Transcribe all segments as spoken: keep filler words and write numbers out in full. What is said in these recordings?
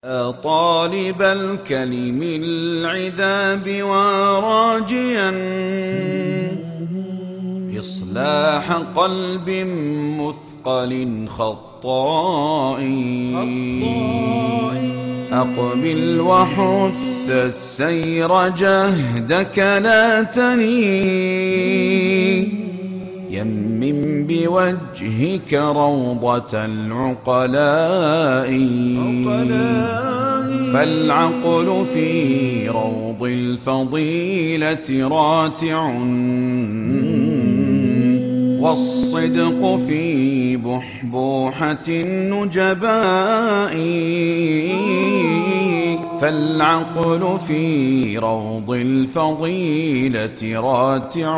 طالب الكلم العذاب وراجيا إصلاح قلب مثقل خطاء أقبل وحث السير جهدك لا تني يمم بوجهك روضة العقلاء فالعقل في روض الفضيلة راتع والصدق في بحبوحة النجباء فالعقل في روض الفضيلة راتع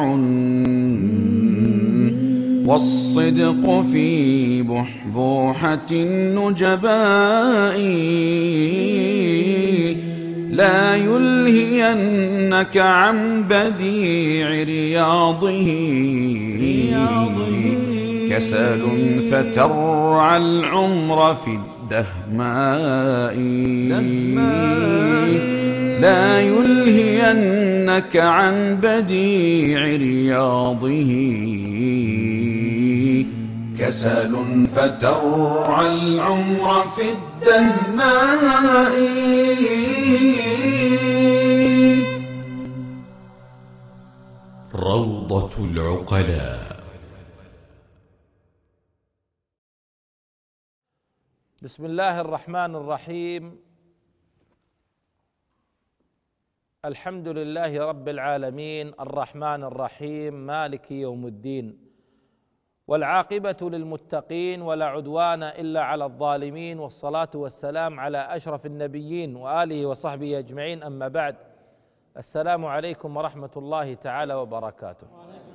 والصدق في بحبوحة النجباء لا يلهينك عن بديع رياضه كسل فترعى العمر في الدهماء لا يلهينك عن بديع رياضه كسل فترعى العمر في الدهماء. روضة العقلاء. بسم الله الرحمن الرحيم. الحمد لله رب العالمين الرحمن الرحيم مالك يوم الدين والعاقبة للمتقين ولا عدوان إلا على الظالمين والصلاة والسلام على أشرف النبيين وآله وصحبه أجمعين، أما بعد، السلام عليكم ورحمة الله تعالى وبركاته.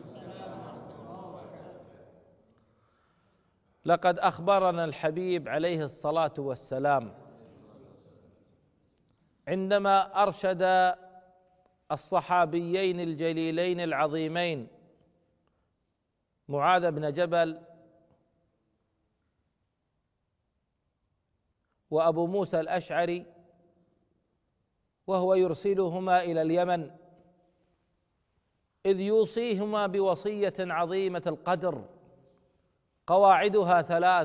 لقد أخبرنا الحبيب عليه الصلاة والسلام عندما أرشد الصحابيين الجليلين العظيمين معاذ بن جبل وأبو موسى الأشعري وهو يرسلهما إلى اليمن، إذ يوصيهما بوصية عظيمة القدر قواعدها ثلاث،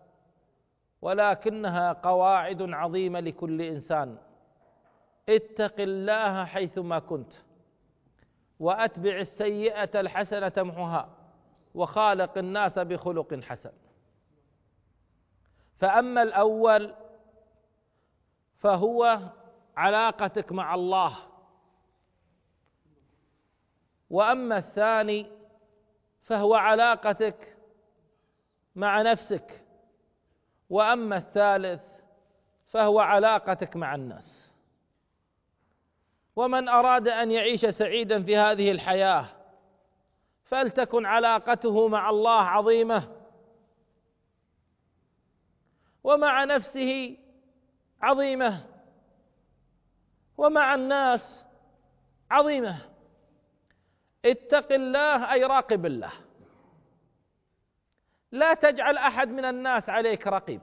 ولكنها قواعد عظيمة لكل إنسان: اتق الله حيثما كنت، وأتبع السيئة الحسنة تمحها، وخالق الناس بخلق حسن. فأما الأول فهو علاقتك مع الله، وأما الثاني فهو علاقتك مع نفسك، وأما الثالث فهو علاقتك مع الناس. ومن أراد أن يعيش سعيدا في هذه الحياة فلتكن علاقته مع الله عظيمة، ومع نفسه عظيمة، ومع الناس عظيمة. اتق الله أي راقب الله، لا تجعل أحد من الناس عليك رقيب،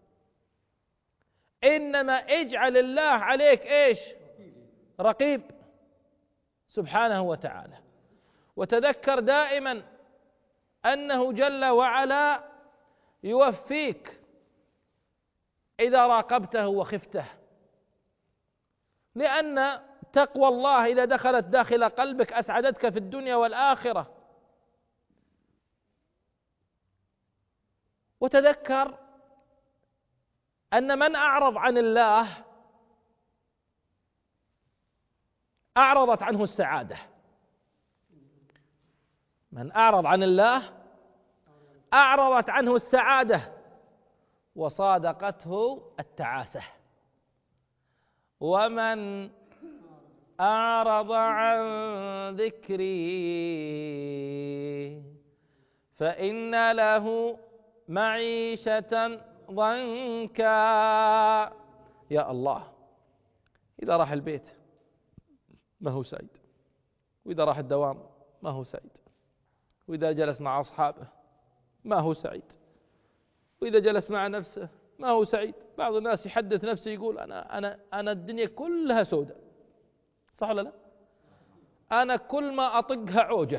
إنما اجعل الله عليك إيش؟ رقيب سبحانه وتعالى. وتذكر دائما أنه جل وعلا يوفيك إذا راقبته وخفته، لأن تقوى الله إذا دخلت داخل قلبك أسعدتك في الدنيا والآخرة. وتذكر أن من أعرض عن الله أعرضت عنه السعادة، من أعرض عن الله أعرضت عنه السعادة وصادقته التعاسة. ومن أعرض عن ذكري فإن له معيشة ضنكا. يا الله، إذا راح البيت ما هو سعيد، وإذا راح الدوام ما هو سعيد، وإذا جلس مع أصحابه ما هو سعيد، وإذا جلس مع نفسه ما هو سعيد. بعض الناس يحدث نفسه يقول أنا أنا أنا الدنيا كلها سوداء، صح ولا لا؟ أنا كل ما أطقها عوجة.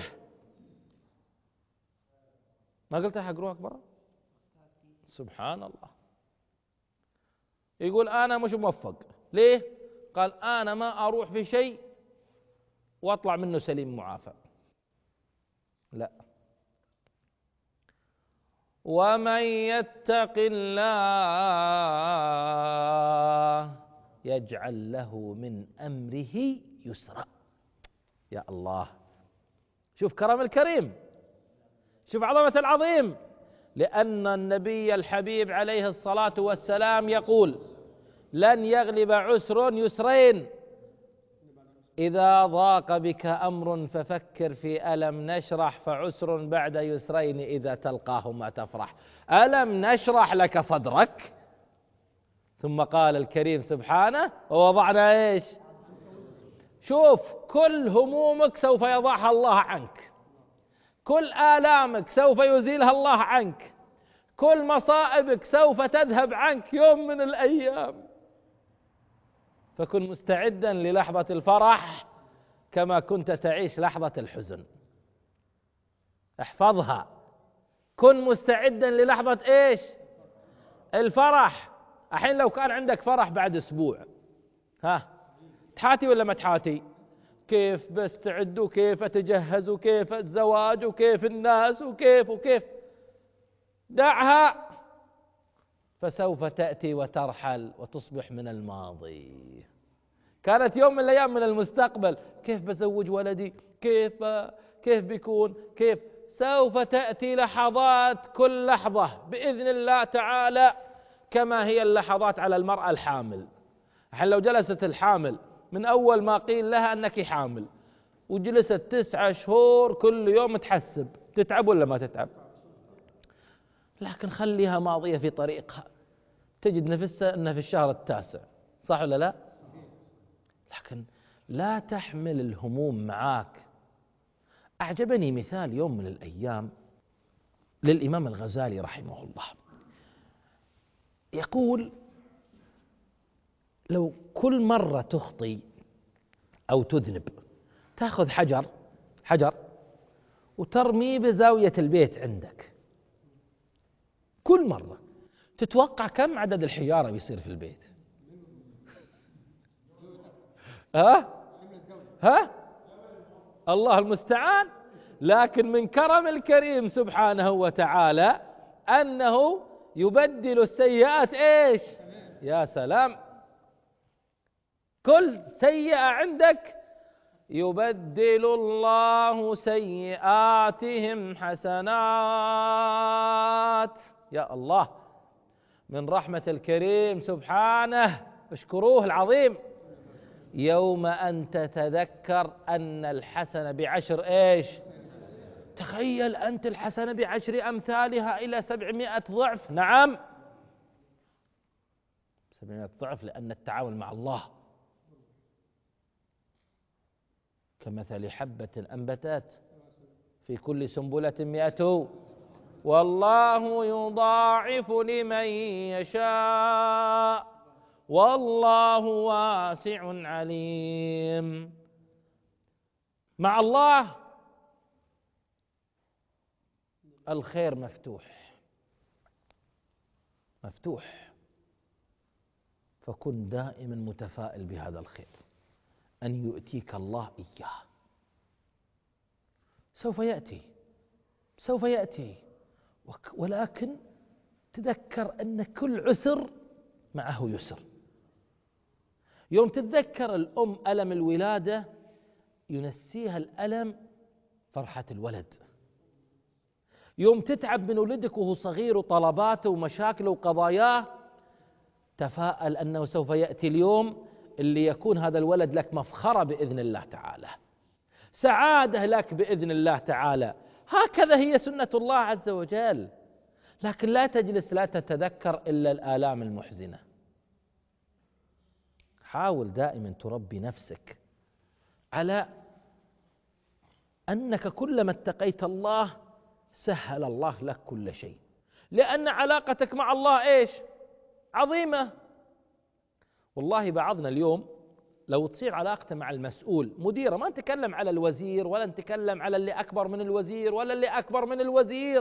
ما قلتها حق روحك مرة؟ سبحان الله. يقول أنا مش موفق. ليه؟ قال أنا ما أروح في شيء وأطلع منه سليم معافى. لا. ومن يتق الله يجعل له من أمره يسرا. يا الله، شوف كرم الكريم، شوف عظمة العظيم. لأن النبي الحبيب عليه الصلاة والسلام يقول لن يغلب عسر يسرين، إذا ضاق بك أمر ففكر في ألم نشرح، فعسر بعد يسرين إذا تلقاهما تفرح. ألم نشرح لك صدرك؟ ثم قال الكريم سبحانه ووضعنا إيش؟ شوف، كل همومك سوف يضعها الله عنك، كل آلامك سوف يزيلها الله عنك، كل مصائبك سوف تذهب عنك يوم من الأيام. فكن مستعدا للحظة الفرح كما كنت تعيش لحظة الحزن. احفظها، كن مستعدا للحظة ايش؟ الفرح. الحين لو كان عندك فرح بعد اسبوع، ها تحاتي ولا ما تحاتي؟ كيف بستعد وكيف اتجهز وكيف الزواج وكيف الناس وكيف وكيف. دعها، فسوف تأتي وترحل وتصبح من الماضي. كانت يوم من الأيام من المستقبل، كيف بزوج ولدي، كيف كيف بيكون، كيف. سوف تأتي لحظات، كل لحظة بإذن الله تعالى كما هي اللحظات على المرأة الحامل. الحين لو جلست الحامل من أول ما قيل لها أنك حامل وجلست تسعة شهور كل يوم تحسب، تتعب ولا ما تتعب؟ لكن خليها ماضية في طريقها، تجد نفسها أنها في الشهر التاسع، صح ولا لا؟ لكن لا تحمل الهموم معاك. أعجبني مثال يوم من الأيام للإمام الغزالي رحمه الله، يقول لو كل مرة تخطي أو تذنب تأخذ حجر حجر وترميه بزاوية البيت عندك، كل مرة، تتوقع كم عدد الحجارة بيصير في البيت؟ ها؟ ها؟ الله المستعان. لكن من كرم الكريم سبحانه وتعالى أنه يبدل السيئات إيش؟ يا سلام. كل سيئة عندك يبدل الله سيئاتهم حسنات. يا الله، من رحمة الكريم سبحانه، اشكروه العظيم. يوم أن تتذكر أن الحسنة بعشر إيش؟ تخيل أنت الحسنة بعشر أمثالها إلى سبعمائة ضعف. نعم، سبعمائة ضعف، لأن التعامل مع الله كمثل حبة أنبتت في كل سنبلة مئة، والله يضاعف لمن يشاء والله واسع عليم. مع الله الخير مفتوح مفتوح، فكن دائما متفائل بهذا الخير، أن يؤتيك الله إياه. سوف يأتي سوف يأتي ولكن تذكر أن كل عسر معه يسر. يوم تتذكر الأم ألم الولادة ينسيها الألم فرحة الولد. يوم تتعب من ولدك وهو صغير وطلباته ومشاكله وقضاياه، تفاءل أنه سوف يأتي اليوم اللي يكون هذا الولد لك مفخرة بإذن الله تعالى، سعادة لك بإذن الله تعالى. هكذا هي سنة الله عز وجل. لكن لا تجلس لا تتذكر إلا الآلام المحزنة. حاول دائما تربي نفسك على أنك كلما اتقيت الله سهل الله لك كل شيء، لأن علاقتك مع الله إيش؟ عظيمة. والله بعضنا اليوم لو تصير علاقته مع المسؤول مديره، ما نتكلم على الوزير ولا نتكلم على اللي أكبر من الوزير ولا اللي أكبر من الوزير،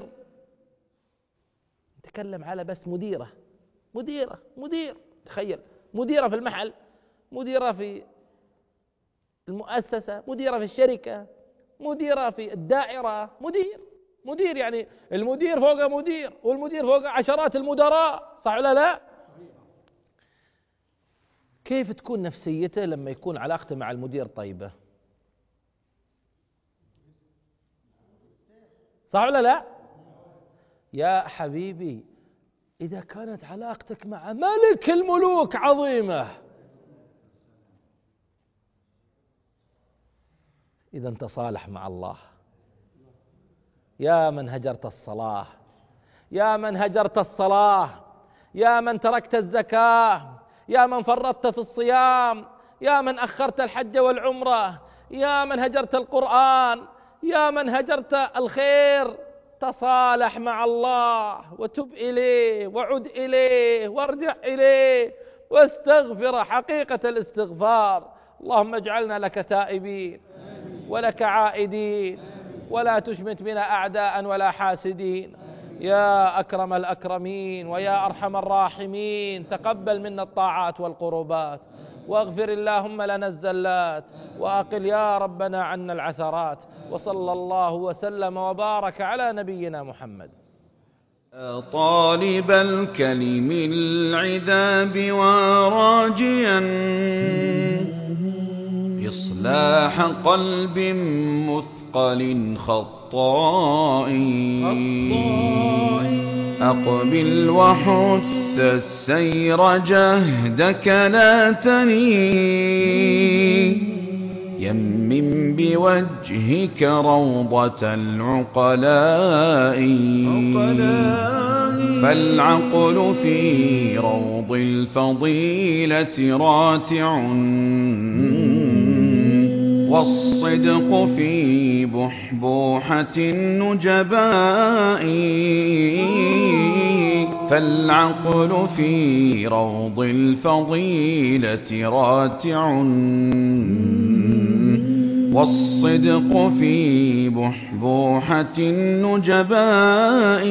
نتكلم على بس مديرة مديرة مدير. تخيل، مديرة في المحل، مديرة في المؤسسة، مديرة في الشركة، مديرة في الدائرة، مدير مدير يعني المدير فوق مدير، والمدير فوق عشرات المدراء، صح ولا لا؟ كيف تكون نفسيته لما يكون علاقته مع المدير طيبة؟ صح ولا لا؟ يا حبيبي إذا كانت علاقتك مع ملك الملوك عظيمة، إذا أنت صالح مع الله. يا من هجرت الصلاة، يا من هجرت الصلاة، يا من تركت الزكاة، يا من فرطت في الصيام، يا من أخرت الحج والعمرة، يا من هجرت القرآن، يا من هجرت الخير، تصالح مع الله وتب إليه وعد إليه وارجع إليه واستغفر حقيقة الاستغفار. اللهم اجعلنا لك تائبين ولك عائدين، ولا تشمت بنا أعداء ولا حاسدين. يا أكرم الأكرمين ويا أرحم الراحمين، تقبل منا الطاعات والقربات، واغفر اللهم لنا الزلات، وأقل يا ربنا عنا العثرات. وصلى الله وسلم وبارك على نبينا محمد. طالب الكلم العذاب وراجيا إصلاح قلب مثقل خطاء، أقبل وحث السير جهدك لا تني، يمم بوجهك روضة العقلاء، فالعقل في روض الفضيلة راتع، والصدق في بحبوحة النجباء، فالعقل في روض الفضيلة راتع، والصدق في بحبوحة النجباء.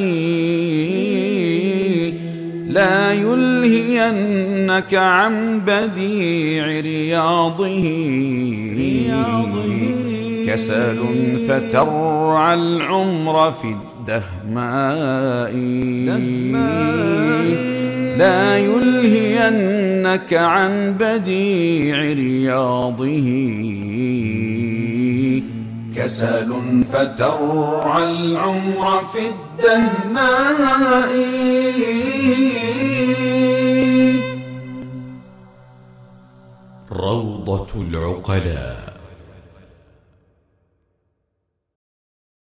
لا يلهينك عن بديع رياضه كسل فترعى العمر في الدهماء. لا يلهينك عن بديع رياضه كسل فترعى العمر في الدهماء. روضة العقلاء.